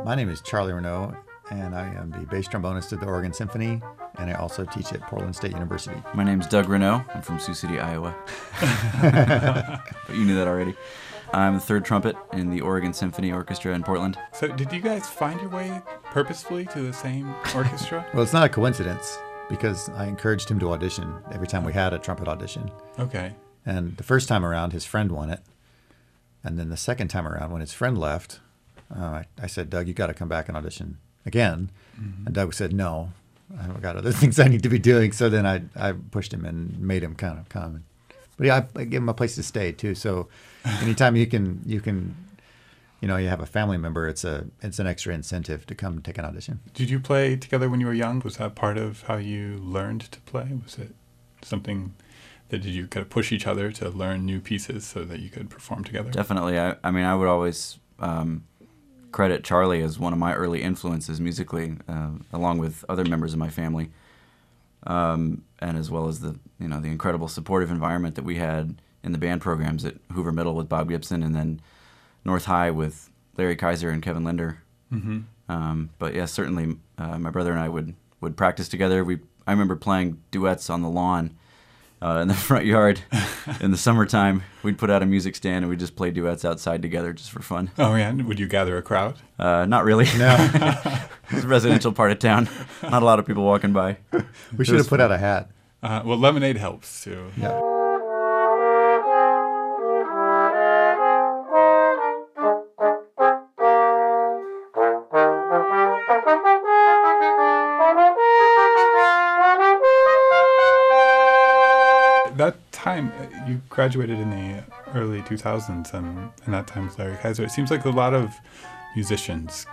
My name is Charlie Renaud, and I am the bass trombonist at the Oregon Symphony, and I also teach at Portland State University. My name's Doug Renaud. I'm from Sioux City, Iowa. But you knew that already. I'm the third trumpet in the Oregon Symphony Orchestra in Portland. So did you guys find your way purposefully to the same orchestra? Well, it's not a coincidence, because I encouraged him to audition every time we had a trumpet audition. Okay. And the first time around, his friend won it. And then the second time around, when his friend left, I said, Doug, you got to come back and audition again. Mm-hmm. And Doug said, no, I've got other things I need to be doing. So then I pushed him and made him kind of come. But yeah, I gave him a place to stay too. So anytime you can, you have a family member, it's an extra incentive to come take an audition. Did you play together when you were young? Was that part of how you learned to play? Was it something that did you kind of push each other to learn new pieces so that you could perform together? Definitely. I mean, I would always credit Charlie as one of my early influences musically, along with other members of my family, and as well as the incredible supportive environment that we had in the band programs at Hoover Middle with Bob Gibson, and then North High with Larry Kaiser and Kevin Linder. Mm-hmm. But yeah, certainly my brother and I would practice together. I remember playing duets on the lawn in the front yard in the summertime. We'd put out a music stand and we'd just play duets outside together just for fun. Oh, yeah. Would you gather a crowd? Not really. No. It's a residential part of town. Not a lot of people walking by. We should have put out a hat. Well, lemonade helps, too. Yeah. That time, you graduated in the early 2000s, and that time was Larry Kaiser. It seems like a lot of musicians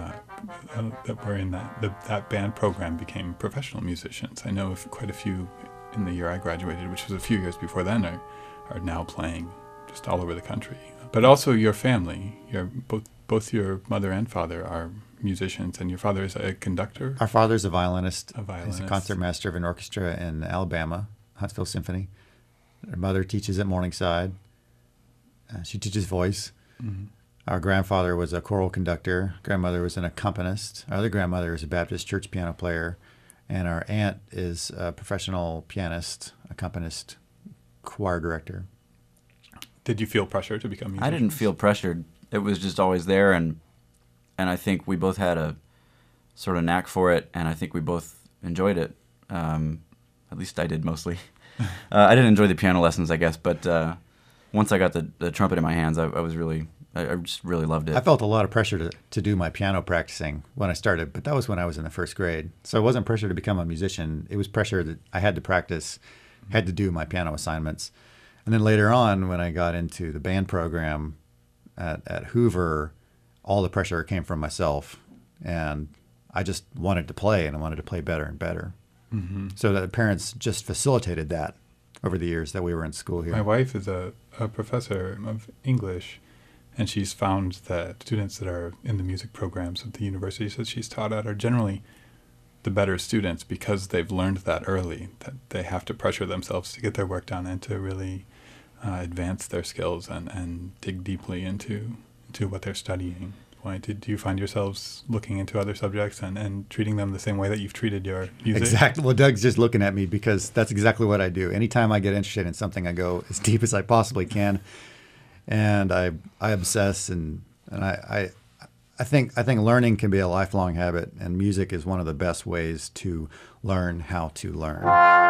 that were in that band program became professional musicians. I know quite a few in the year I graduated, which was a few years before then, are now playing just all over the country. But also your family, both your mother and father are musicians, and your father is a conductor? Our father's a violinist. A violinist. He's a concertmaster of an orchestra in Alabama, Huntsville Symphony. Our mother teaches at Morningside. She teaches voice. Mm-hmm. Our grandfather was a choral conductor. Grandmother was an accompanist. Our other grandmother is a Baptist church piano player. And our aunt is a professional pianist, accompanist, choir director. Did you feel pressure to become musicians? I didn't feel pressured. It was just always there, and I think we both had a sort of knack for it, and I think we both enjoyed it. At least I did mostly. I didn't enjoy the piano lessons, I guess, but once I got the trumpet in my hands, I just really loved it. I felt a lot of pressure to do my piano practicing when I started, but that was when I was in the first grade. So it wasn't pressure to become a musician. It was pressure that I had to practice, had to do my piano assignments. And then later on, when I got into the band program at Hoover, all the pressure came from myself. And I just wanted to play, and I wanted to play better and better. Mm-hmm. So the parents just facilitated that over the years that we were in school here. My wife is a professor of English, and she's found that students that are in the music programs at the universities that she's taught at are generally the better students because they've learned that early, that they have to pressure themselves to get their work done and to really advance their skills and dig deeply into what they're studying. Why did you find yourselves looking into other subjects and treating them the same way that you've treated your music? Exactly. Well, Doug's just looking at me because that's exactly what I do. Anytime I get interested in something, I go as deep as I possibly can, and I obsess, and I think learning can be a lifelong habit, and music is one of the best ways to learn how to learn.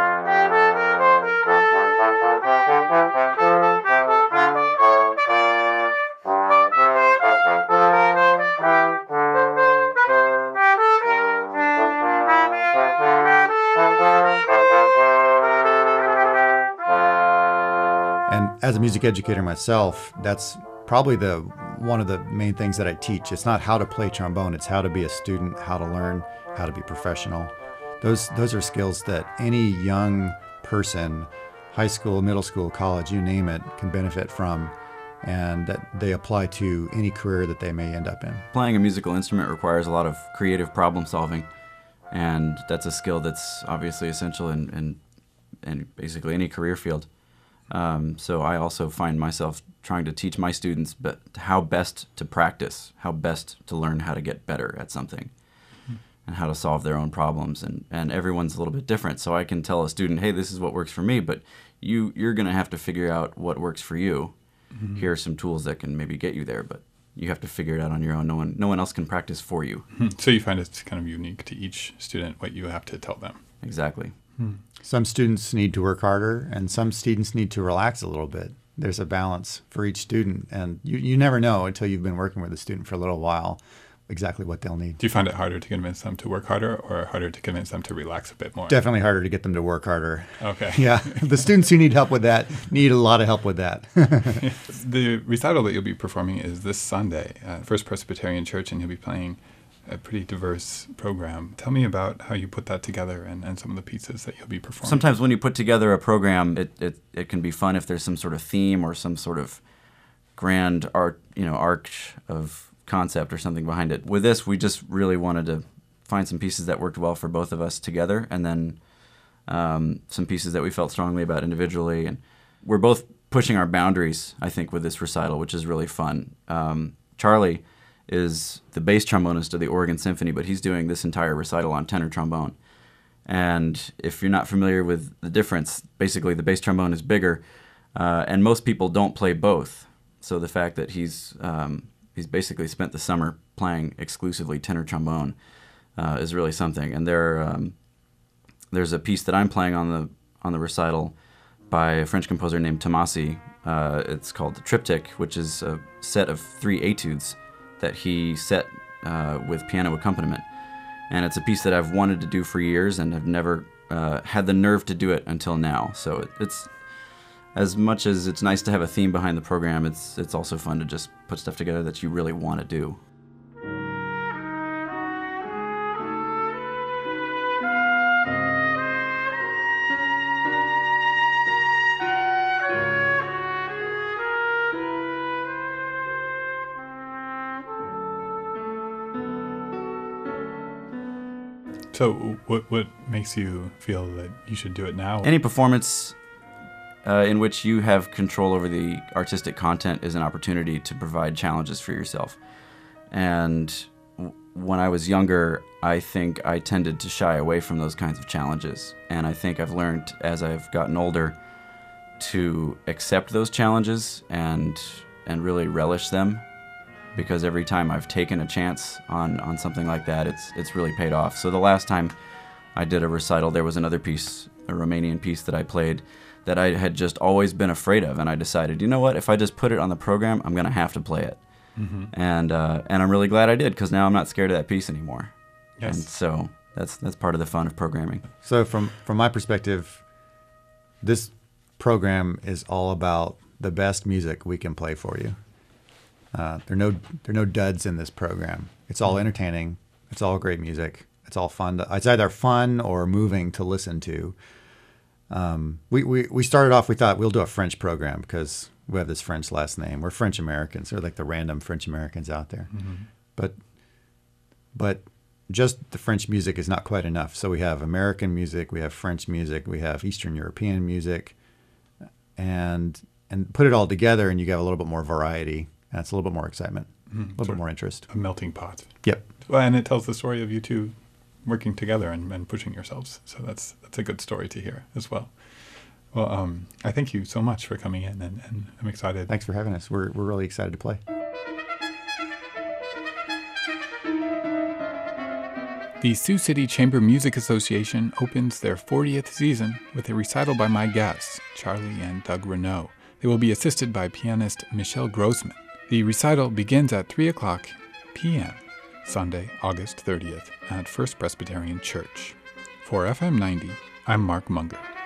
And as a music educator myself, that's probably one of the main things that I teach. It's not how to play trombone, it's how to be a student, how to learn, how to be professional. Those are skills that any young person, high school, middle school, college, you name it, can benefit from, and that they apply to any career that they may end up in. Playing a musical instrument requires a lot of creative problem solving, and that's a skill that's obviously essential in basically any career field. So I also find myself trying to teach my students how best to practice, how best to learn how to get better at something, and how to solve their own problems. And everyone's a little bit different. So I can tell a student, hey, this is what works for me, but you're going to have to figure out what works for you. Here are some tools that can maybe get you there, but you have to figure it out on your own. No one else can practice for you. So you find it's kind of unique to each student what you have to tell them. Exactly. Some students need to work harder, and some students need to relax a little bit. There's a balance for each student, and you never know until you've been working with a student for a little while exactly what they'll need. Do you find it harder to convince them to work harder or harder to convince them to relax a bit more? Definitely harder to get them to work harder. Okay. Yeah. The students who need help with that need a lot of help with that. The recital that you'll be performing is this Sunday at First Presbyterian Church, and you'll be playing a pretty diverse program. Tell me about how you put that together and some of the pieces that you'll be performing. Sometimes when you put together a program, it can be fun if there's some sort of theme or some sort of grand arch of concept or something behind it. With this, we just really wanted to find some pieces that worked well for both of us together, and then some pieces that we felt strongly about individually. And we're both pushing our boundaries, I think, with this recital, which is really fun. Charlie is the bass trombonist of the Oregon Symphony, but he's doing this entire recital on tenor trombone. And if you're not familiar with the difference, basically the bass trombone is bigger, and most people don't play both. So the fact that he's basically spent the summer playing exclusively tenor trombone is really something. And there's a piece that I'm playing on the recital by a French composer named Tomasi. It's called the Triptych, which is a set of 3 etudes that he set with piano accompaniment. And it's a piece that I've wanted to do for years and have never had the nerve to do it until now. So it's as much as it's nice to have a theme behind the program, it's also fun to just put stuff together that you really want to do. So what makes you feel that you should do it now? Any performance in which you have control over the artistic content is an opportunity to provide challenges for yourself. And when I was younger, I think I tended to shy away from those kinds of challenges. And I think I've learned as I've gotten older to accept those challenges and really relish them, because every time I've taken a chance on something like that, it's really paid off. So the last time I did a recital, there was another piece, a Romanian piece that I played that I had just always been afraid of, and I decided, you know what, if I just put it on the program, I'm going to have to play it. Mm-hmm. And I'm really glad I did, because now I'm not scared of that piece anymore. Yes. And so that's part of the fun of programming. So from my perspective, this program is all about the best music we can play for you. There are no duds in this program. It's all entertaining. It's all great music. It's all fun. It's either fun or moving to listen to. We started off, we thought we'll do a French program because we have this French last name. We're French Americans. They're like the random French Americans out there. Mm-hmm. But just the French music is not quite enough. So we have American music, we have French music, we have Eastern European music, and put it all together, and you get a little bit more variety. And it's a little bit more excitement, a little bit more interest. A melting pot. Yep. Well, and it tells the story of you two working together and pushing yourselves. So that's a good story to hear as well. Well, I thank you so much for coming in, and I'm excited. Thanks for having us. We're really excited to play. The Sioux City Chamber Music Association opens their 40th season with a recital by my guests, Charlie and Doug Renaud. They will be assisted by pianist Michelle Grossman. The recital begins at 3:00 p.m. Sunday, August 30th at First Presbyterian Church. For FM 90, I'm Mark Munger.